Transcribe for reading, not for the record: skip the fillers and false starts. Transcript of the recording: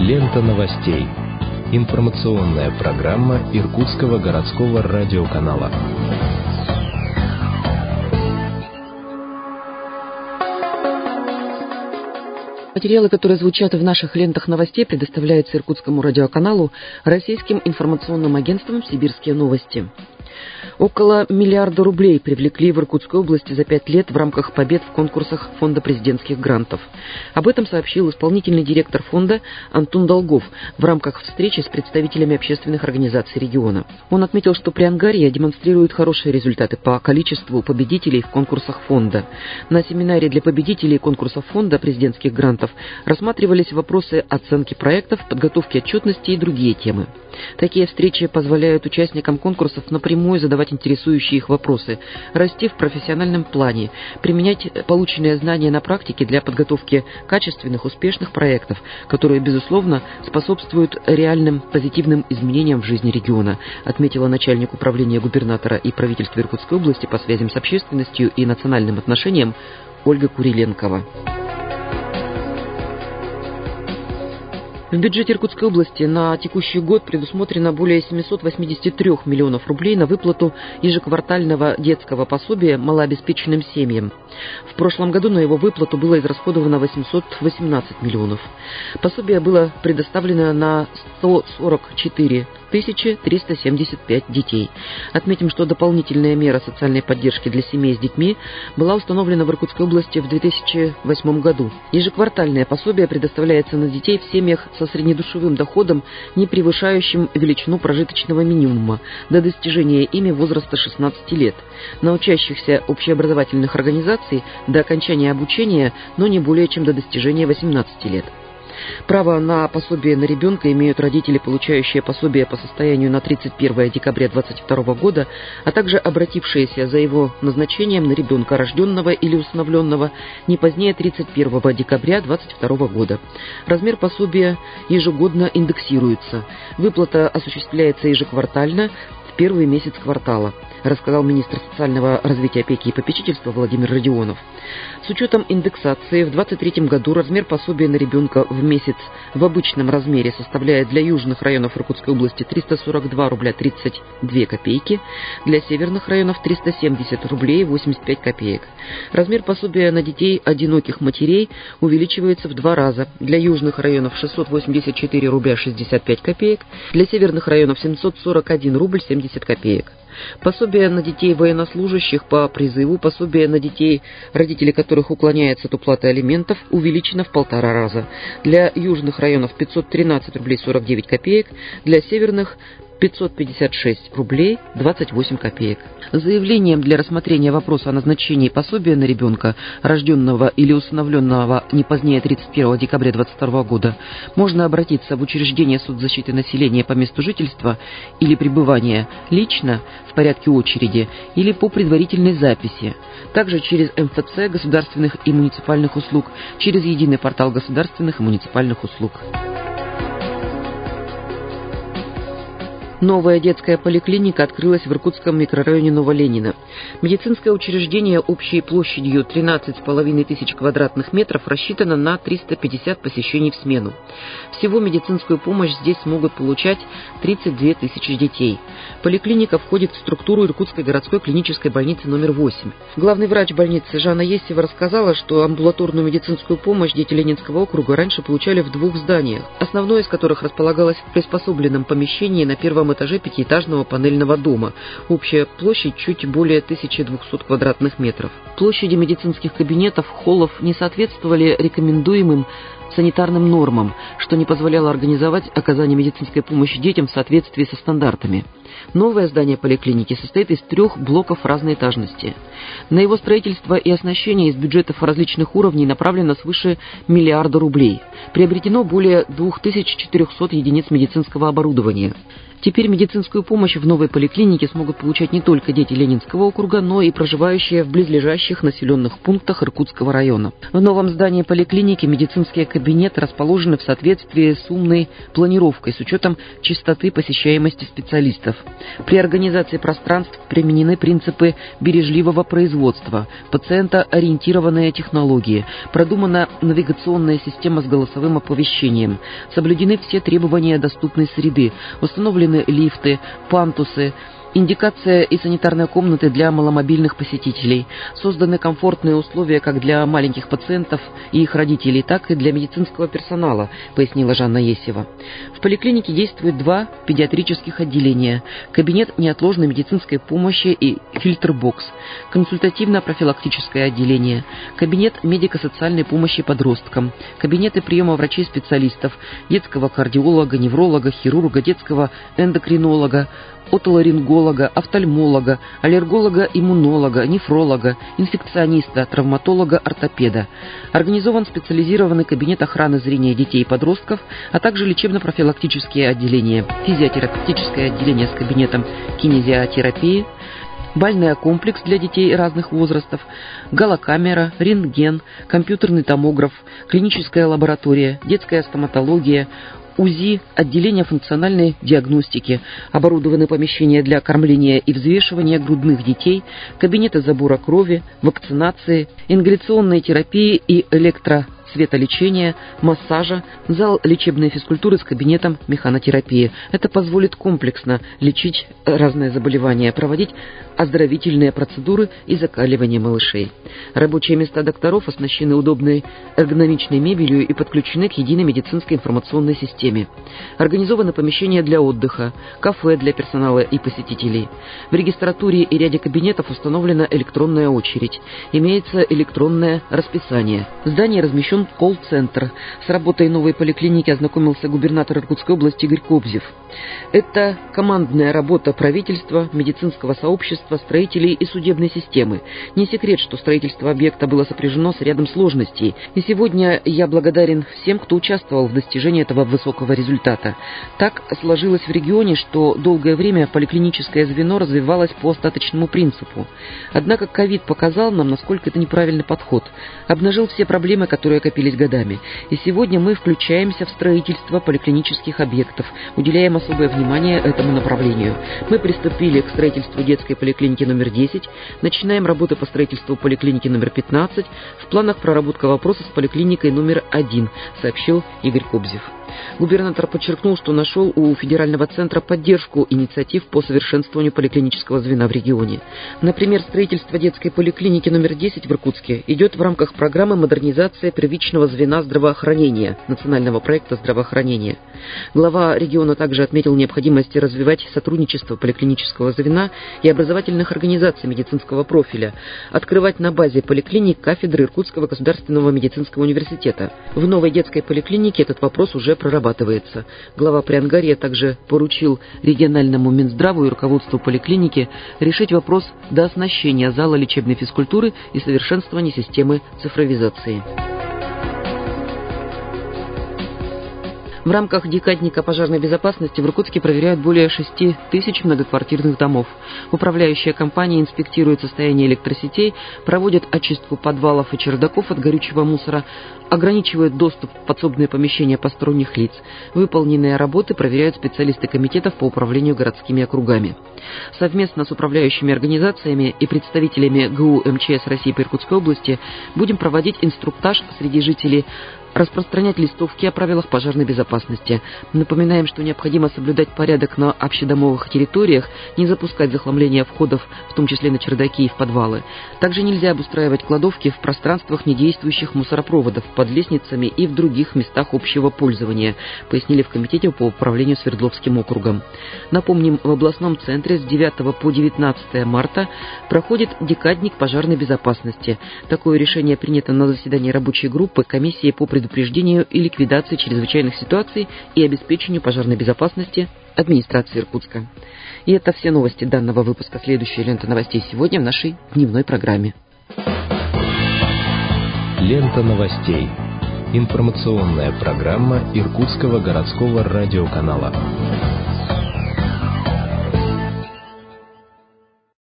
Лента новостей. Информационная программа Иркутского городского радиоканала. Материалы, которые звучат в наших лентах новостей, предоставляются Иркутскому радиоканалу российским информационным агентством «Сибирские новости». Около миллиарда рублей привлекли в Иркутской области за 5 лет в рамках побед в конкурсах Фонда президентских грантов. Об этом сообщил исполнительный директор фонда Антон Долгов в рамках встречи с представителями общественных организаций региона. Он отметил, что Приангарье демонстрирует хорошие результаты по количеству победителей в конкурсах фонда. На семинаре для победителей конкурсов Фонда президентских грантов рассматривались вопросы оценки проектов, подготовки отчетности и другие темы. Такие встречи позволяют участникам конкурсов напрямую задавать интересующие их вопросы, расти в профессиональном плане, применять полученные знания на практике для подготовки качественных, успешных проектов, которые, безусловно, способствуют реальным позитивным изменениям в жизни региона, отметила начальник управления губернатора и правительства Иркутской области по связям с общественностью и национальным отношениям Ольга Куриленкова. В бюджете Иркутской области на текущий год предусмотрено более 783 миллионов рублей на выплату ежеквартального детского пособия малообеспеченным семьям. В прошлом году на его выплату было израсходовано 818 миллионов. Пособие было предоставлено на 144 375 детей. Отметим, что дополнительная мера социальной поддержки для семей с детьми была установлена в Иркутской области в 2008 году. Ежеквартальное пособие предоставляется на детей в семьях со среднедушевым доходом, не превышающим величину прожиточного минимума, до достижения ими возраста 16 лет, на учащихся общеобразовательных организаций до окончания обучения, но не более чем до достижения 18 лет. Право на пособие на ребенка имеют родители, получающие пособие по состоянию на 31 декабря 2022 года, а также обратившиеся за его назначением на ребенка, рожденного или усыновленного не позднее 31 декабря 2022 года. Размер пособия ежегодно индексируется. Выплата осуществляется ежеквартально в первый месяц квартала, рассказал министр социального развития, опеки и попечительства Владимир Родионов. С учетом индексации в 2023 году размер пособия на ребенка в месяц в обычном размере составляет для южных районов Иркутской области 342 рубля 32 копейки, для северных районов 370 рублей 85 копеек. Размер пособия на детей одиноких матерей увеличивается в 2 раза. Для южных районов 684 рубля 65 копеек, для северных районов 741 рубль 70 копеек. Пособие на детей военнослужащих по призыву, пособие на детей, родители которых уклоняются от уплаты алиментов, увеличено в 1,5 раза. Для южных районов 513 рублей 49 копеек, для северных 556 рублей 28 копеек. Заявлением для рассмотрения вопроса о назначении пособия на ребенка, рожденного или усыновленного не позднее 31 декабря 2022 года, можно обратиться в учреждение соцзащиты населения по месту жительства или пребывания лично, в порядке очереди или по предварительной записи, также через МФЦ государственных и муниципальных услуг, через единый портал государственных и муниципальных услуг. Новая детская поликлиника открылась в Иркутском микрорайоне Новоленина. Медицинское учреждение общей площадью 13,5 тысяч квадратных метров рассчитано на 350 посещений в смену. Всего медицинскую помощь здесь смогут получать 32 тысячи детей. Поликлиника входит в структуру Иркутской городской клинической больницы номер 8. Главный врач больницы Жанна Есева рассказала, что амбулаторную медицинскую помощь дети Ленинского округа раньше получали в 2 зданиях, основное из которых располагалось в приспособленном помещении на первом этаже 5-этажного панельного дома. Общая площадь чуть более 1200 квадратных метров. Площади медицинских кабинетов, холлов не соответствовали рекомендуемым санитарным нормам, что не позволяло организовать оказание медицинской помощи детям в соответствии со стандартами. Новое здание поликлиники состоит из 3 блоков разной этажности. На его строительство и оснащение из бюджетов различных уровней направлено свыше миллиарда рублей. Приобретено более 2400 единиц медицинского оборудования. Теперь медицинскую помощь в новой поликлинике смогут получать не только дети Ленинского округа, но и проживающие в близлежащих населенных пунктах Иркутского района. В новом здании поликлиники медицинские кабинеты расположены в соответствии с умной планировкой с учетом частоты посещаемости специалистов. При организации пространств применены принципы бережливого производства, пациентоориентированные технологии, продумана навигационная система с голосовым оповещением, соблюдены все требования доступной среды, установлены лифты, пандусы, индикация и санитарные комнаты для маломобильных посетителей. Созданы комфортные условия как для маленьких пациентов и их родителей, так и для медицинского персонала, пояснила Жанна Есева. В поликлинике действует 2 педиатрических отделения, кабинет неотложной медицинской помощи и фильтр-бокс, консультативно-профилактическое отделение, кабинет медико-социальной помощи подросткам, кабинеты приема врачей-специалистов, детского кардиолога, невролога, хирурга, детского эндокринолога, отоларинголога, офтальмолога, аллерголога, иммунолога, нефролога, инфекциониста, травматолога, ортопеда. Организован специализированный кабинет охраны зрения детей и подростков, а также лечебно-профилактические отделения, физиотерапевтическое отделение с кабинетом кинезиотерапии, бальный комплекс для детей разных возрастов, галокамера, рентген, компьютерный томограф, клиническая лаборатория, детская стоматология, УЗИ, отделение функциональной диагностики, оборудованы помещения для кормления и взвешивания грудных детей, кабинеты забора крови, вакцинации, ингаляционной терапии и электросветолечения, массажа, зал лечебной физкультуры с кабинетом механотерапии. Это позволит комплексно лечить разные заболевания, проводить оздоровительные процедуры и закаливание малышей. Рабочие места докторов оснащены удобной эргономичной мебелью и подключены к единой медицинской информационной системе. Организованы помещения для отдыха, кафе для персонала и посетителей. В регистратуре и ряде кабинетов установлена электронная очередь. Имеется электронное расписание. В здании размещен колл-центр. С работой новой поликлиники ознакомился губернатор Иркутской области Игорь Кобзев. Это командная работа правительства, медицинского сообщества, строителей и судебной системы. Не секрет, что строительство объекта было сопряжено с рядом сложностей. И сегодня я благодарен всем, кто участвовал в достижении этого высокого результата. Так сложилось в регионе, что долгое время поликлиническое звено развивалось по остаточному принципу. Однако ковид показал нам, насколько это неправильный подход. Обнажил все проблемы, которые копились годами. И сегодня мы включаемся в строительство поликлинических объектов, уделяем особое внимание этому направлению. Мы приступили к строительству детской поликлиники номер 10, начинаем работы по строительству поликлиники номер 15, в планах проработка вопроса с поликлиникой номер 1, сообщил Игорь Кобзев. Губернатор подчеркнул, что нашел у федерального центра поддержку инициатив по совершенствованию поликлинического звена в регионе. Например, строительство детской поликлиники номер 10 в Иркутске идет в рамках программы модернизации первичного звена здравоохранения, национального проекта здравоохранения. Глава региона также отметил необходимость развивать сотрудничество поликлинического звена и образовательных организаций медицинского профиля, открывать на базе поликлиник кафедры Иркутского государственного медицинского университета. В новой детской поликлинике этот вопрос уже прорабатывается. Глава Приангарья также поручил региональному Минздраву и руководству поликлиники решить вопрос дооснащения зала лечебной физкультуры и совершенствования системы цифровизации. В рамках декадника пожарной безопасности в Иркутске проверяют более 6 тысяч многоквартирных домов. Управляющая компания инспектирует состояние электросетей, проводит очистку подвалов и чердаков от горючего мусора, ограничивает доступ в подсобные помещения посторонних лиц. Выполненные работы проверяют специалисты комитетов по управлению городскими округами. Совместно с управляющими организациями и представителями ГУ МЧС России по Иркутской области будем проводить инструктаж среди жителей, распространять листовки о правилах пожарной безопасности. Напоминаем, что необходимо соблюдать порядок на общедомовых территориях, не запускать захламления входов, в том числе на чердаки и в подвалы. Также нельзя обустраивать кладовки в пространствах недействующих мусоропроводов, под лестницами и в других местах общего пользования, пояснили в Комитете по управлению Свердловским округом. Напомним, в областном центре с 9 по 19 марта проходит декадник пожарной безопасности. Такое решение принято на заседании рабочей группы комиссии по предупреждению и ликвидации чрезвычайных ситуаций и обеспечению пожарной безопасности администрации Иркутска. И это все новости данного выпуска. Следующая лента новостей сегодня в нашей дневной программе. Лента новостей. Информационная программа Иркутского городского радиоканала.